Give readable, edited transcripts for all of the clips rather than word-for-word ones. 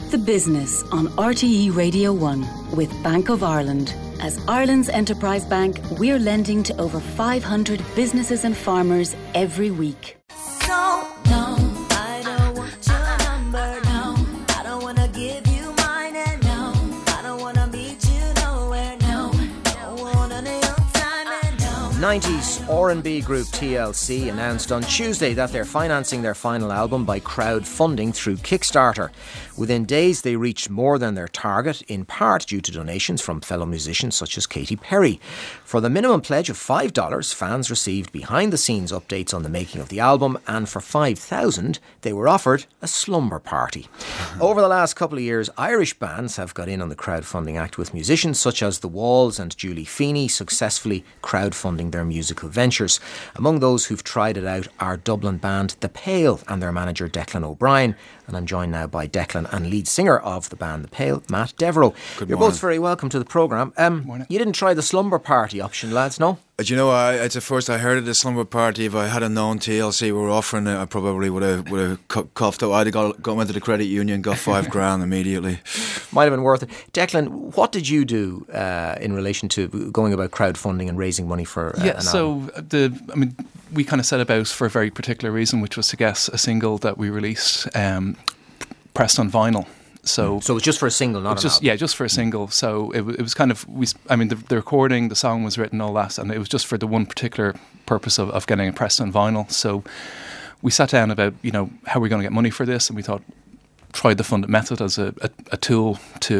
The Business on RTE Radio 1 with Bank of Ireland. As Ireland's enterprise bank, we're lending to over 500 businesses and farmers every week. So, no, I don't want your number, no. I don't want to give you mine, and no, I don't want to meet you nowhere, no. Don't want any of your time, and no. 90s R&B group TLC announced on Tuesday that they're financing their final album by crowdfunding through Kickstarter. Within days, they reached more than their target, in part due to donations from fellow musicians such as Katy Perry. For the minimum pledge of $5, fans received behind-the-scenes updates on the making of the album, and for $5,000, they were offered a slumber party. Over the last couple of years, Irish bands have got in on the crowdfunding act, with musicians such as The Walls and Julie Feeney successfully crowdfunding their musical ventures. Among those who've tried it out are Dublin band The Pale and their manager Declan O'Brien. And I'm joined now by Declan and lead singer of the band The Pale, Matt Devereaux. Good You're morning. both very welcome to the programme. You didn't try the slumber party option, lads, no? Do you know, it's the first I heard of the slumber party. If I had known TLC were offering it, I probably would have coughed out. I'd have went to the credit union, got $5,000 immediately. Might have been worth it. Declan, what did you do in relation to going about crowdfunding and raising money for an album? We kind of set about for a very particular reason, which was to get a single that we released pressed on vinyl. So it was just for a single, not an album? Yeah, just for a single. So it was kind of, the recording, the song was written, all that, and it was just for the one particular purpose of getting it pressed on vinyl. So we sat down about, how we're going to get money for this, and we thought, tried the funded method as a tool to,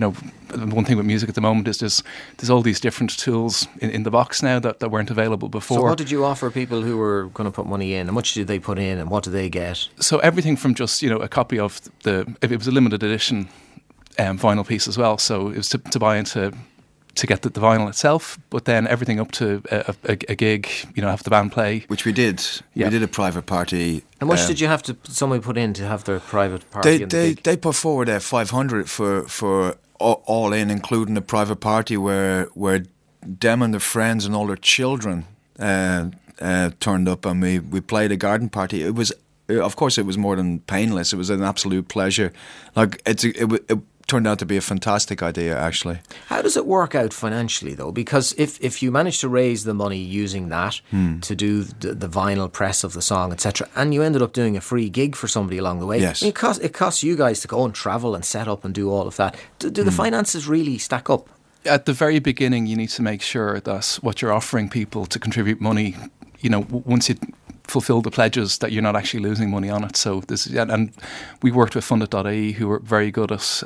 one thing with music at the moment is there's all these different tools in the box now that weren't available before. So what did you offer people who were going to put money in? How much did they put in and what did they get? So everything from just, a copy of if it was a limited edition vinyl piece as well. So it was to buy into to get the vinyl itself, but then everything up to a gig, have the band play. Which we did. Yeah. We did a private party. How much did you have to somebody put in to have their private party? They put forward $500 for all in, including the private party where them and their friends and all their children turned up, and we played a garden party. It was, of course, it was more than painless. It was an absolute pleasure. Like it turned out to be a fantastic idea, actually. How does it work out financially, though? Because if you manage to raise the money using that to do the vinyl press of the song, etc., and you ended up doing a free gig for somebody along the way, yes. it costs you guys to go and travel and set up and do all of that. Do the finances really stack up? At the very beginning, you need to make sure that what you're offering people to contribute money, once you fulfill the pledges, that you're not actually losing money on it. So and we worked with Fundit.ie, who were very good at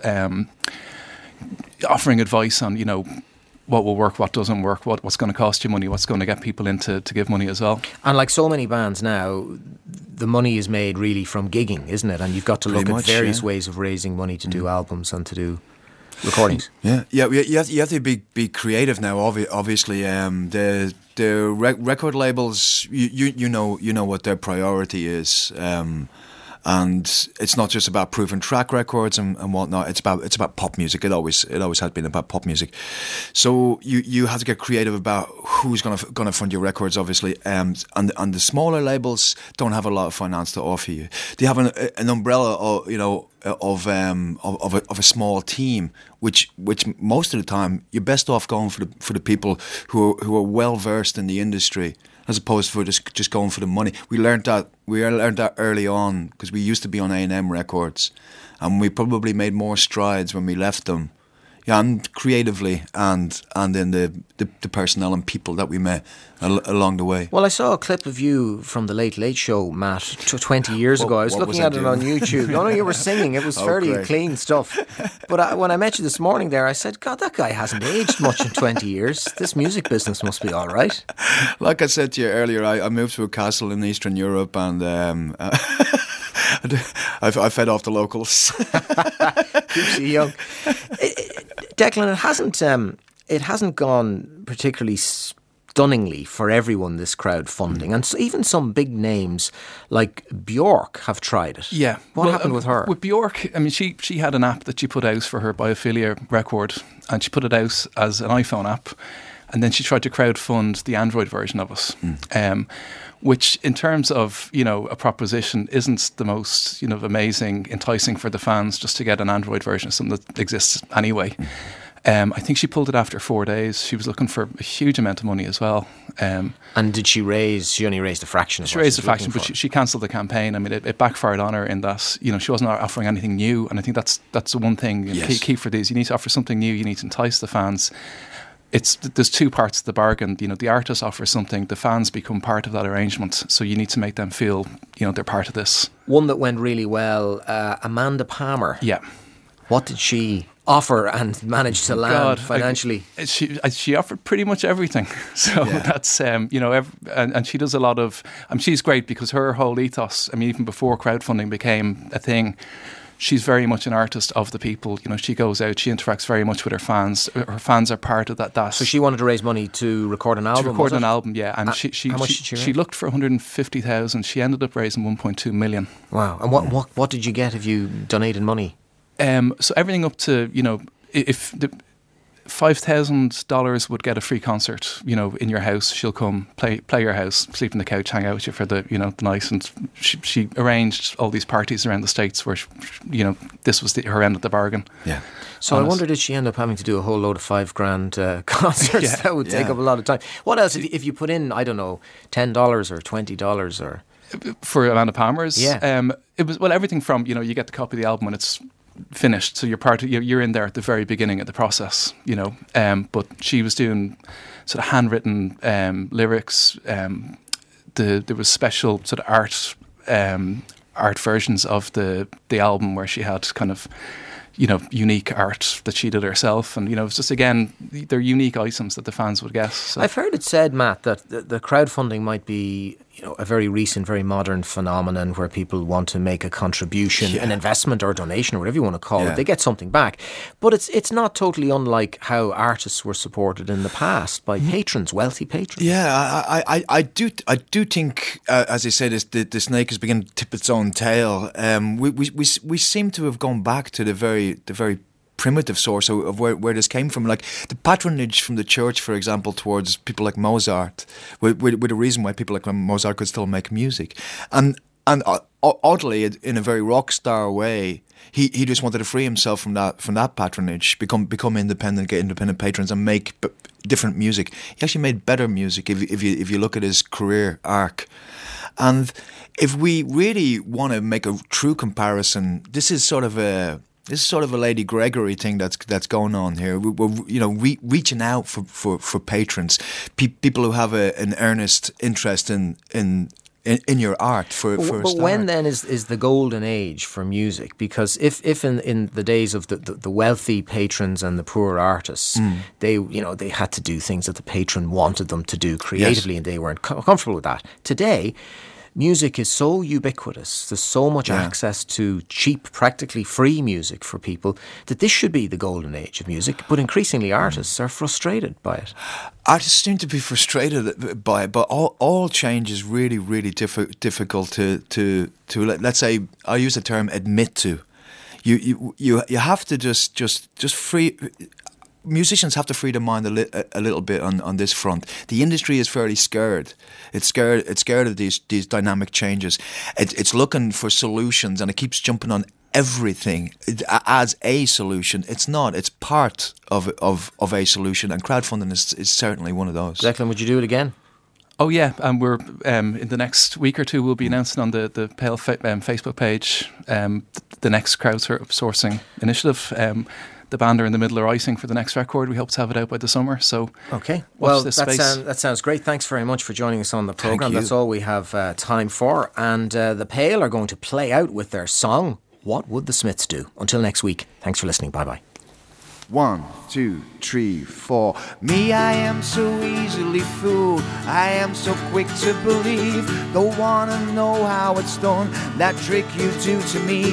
offering advice on what will work, what doesn't work, what's going to cost you money, what's going to get people in to give money as well. And like so many bands now, the money is made really from gigging, isn't it? And you've got to look at various ways of raising money to do albums and to do recordings. Yeah. You have to be creative now. Obviously, the record labels, you know what their priority is, and it's not just about proven track records and whatnot. It's about pop music. It always has been about pop music. So you have to get creative about who's gonna fund your records, obviously. And the smaller labels don't have a lot of finance to offer you. They have an umbrella, of a small team, which most of the time you're best off going for the people who are well versed in the industry, as opposed to just going for the money. We learned that early on, because we used to be on A&M Records, and we probably made more strides when we left them. Yeah, and creatively and in the personnel and people that we met along the way. Well, I saw a clip of you from the Late Late Show, Matt, 20 years ago. I was looking at it on YouTube. No, you were singing. It was fairly clean stuff. But when I met you this morning there, I said, God, that guy hasn't aged much in 20 years. This music business must be all right. Like I said to you earlier, I moved to a castle in Eastern Europe, and I fed off the locals. Keeps you young. Declan, it hasn't gone particularly stunningly for everyone, this crowdfunding, and so even some big names like Björk have tried it. Yeah, what happened with her? With Björk, she had an app that she put out for her biophilia record, and she put it out as an iPhone app. And then she tried to crowdfund the Android version of us, which in terms of, a proposition isn't the most, amazing, enticing for the fans just to get an Android version of something that exists anyway. I think she pulled it after 4 days. She was looking for a huge amount of money as well. And did she only raised a fraction of She what raised she a was fraction, looking but for. she cancelled the campaign. I mean, it backfired on her in that, she wasn't offering anything new. And I think that's the one thing key for these. You need to offer something new. You need to entice the fans. There's two parts of the bargain. The artist offers something, the fans become part of that arrangement. So you need to make them feel, they're part of this. One that went really well, Amanda Palmer. Yeah. What did she offer and manage to land financially? She offered pretty much everything. So that's, and she does a lot of, she's great because her whole ethos, even before crowdfunding became a thing, she's very much an artist of the people. She goes out, she interacts very much with her fans. Her fans are part of that. So she wanted to raise money to record an album, To record an album, yeah. And how much did she raise? She looked for 150,000. She ended up raising 1.2 million. Wow. And what did you get if you donated money? So everything up to, if the $5,000 would get a free concert, in your house. She'll come, play your house, sleep on the couch, hang out with you for the night. And she arranged all these parties around the States where, this was her end of the bargain. Yeah. So I wonder, did she end up having to do a whole load of $5,000 concerts? Yeah. That would take up a lot of time. What else, if you put in, I don't know, $10 or $20 or... For Amanda Palmer's? Yeah. It was, everything from, you get the copy of the album when it's finished, so you're in there at the very beginning of the process, but she was doing sort of handwritten lyrics. There was special sort of art versions of the album where she had kind of unique art that she did herself, and it's just, again, they're unique items that the fans would get. So. I've heard it said, Matt, that the crowdfunding might be a very recent, very modern phenomenon where people want to make a contribution, an investment or donation or whatever you want to call it. They get something back, but it's not totally unlike how artists were supported in the past by patrons, wealthy patrons. Yeah, I do think, as I said, the snake is beginning to tip its own tail. We seem to have gone back to the very primitive source of where this came from, like the patronage from the church, for example, towards people like Mozart, with a reason why people like Mozart could still make music, and oddly, in a very rock star way, he just wanted to free himself from that patronage, become independent, get independent patrons, and make different music. He actually made better music if you look at his career arc. And if we really want to make a true comparison, this is sort of a Lady Gregory thing that's going on here. We're reaching out for patrons, people who have an earnest interest in your art But when then is the golden age for music? Because if in the days of the wealthy patrons and the poor artists, they had to do things that the patron wanted them to do creatively, and they weren't comfortable with that. Today, music is so ubiquitous, there's so much access to cheap, practically free music for people, that this should be the golden age of music, but increasingly artists are frustrated by it. Artists seem to be frustrated by it, but all change is really, really difficult to let's say, I'll use the term admit to. You have to just free... Musicians have to free their mind a little bit on this front. The industry is fairly scared. It's scared of these dynamic changes. It's looking for solutions, and it keeps jumping on everything as a solution. It's not. It's part of a solution, and crowdfunding is certainly one of those. Declan, would you do it again? Oh yeah, and we're in the next week or two we'll be announcing on the Pale Facebook page the next crowdsourcing initiative. The band are in the middle of writing for the next record. We hope to have it out by the summer. So okay, well, that sounds great. Thanks very much for joining us on the programme. Thank you. That's all we have time for. And the Pale are going to play out with their song, What Would the Smiths Do? Until next week, thanks for listening. Bye-bye. 1, 2, 3, 4. Me, I am so easily fooled. I am so quick to believe. Don't wanna know how it's done. That trick you do to me.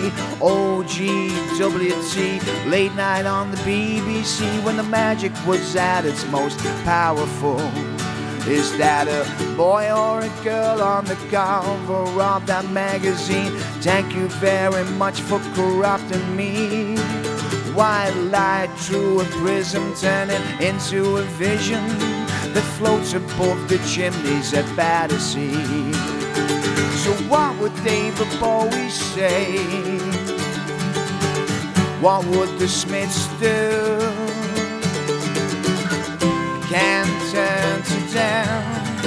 OGWT, late night on the BBC, when the magic was at its most powerful. Is that a boy or a girl on the cover of that magazine? Thank you very much for corrupting me. White light through a prism, turning into a vision. that floats above the chimneys at Battersea. So what would David Bowie say? What would the Smiths do? Can't turn to down.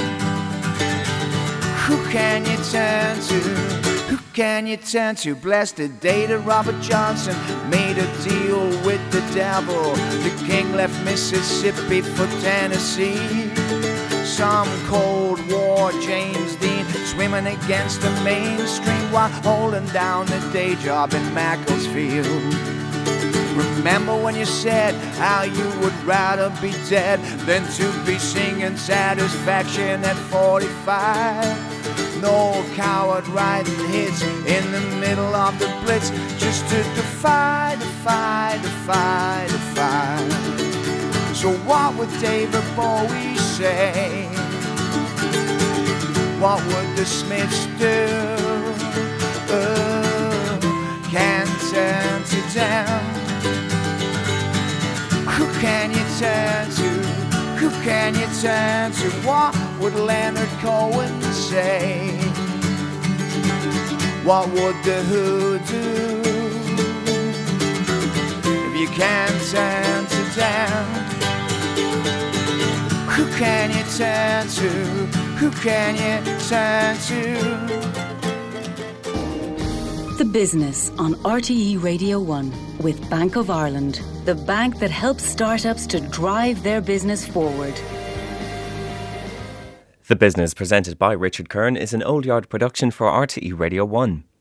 Who can you turn to? Who can you turn to? Blessed the day that Robert Johnson made a deal with the devil. The king left Mississippi for Tennessee. Some Cold War James Dean swimming against the mainstream while holding down the day job in Macclesfield. Remember when you said how you would rather be dead than to be singing Satisfaction at 45? No coward writing hits in the middle of the blitz just to defy. So what would David Bowie say? What would the Smiths do? Can't turn to down. Who can you turn to? Who can you turn to? What would Leonard Cohen say? What would the Who do? If you can't turn to down, who can you turn to? Who can you turn to? The Business on RTE Radio 1 with Bank of Ireland, the bank that helps startups to drive their business forward. The Business, presented by Richard Kern, is an Old Yard production for RTE Radio 1.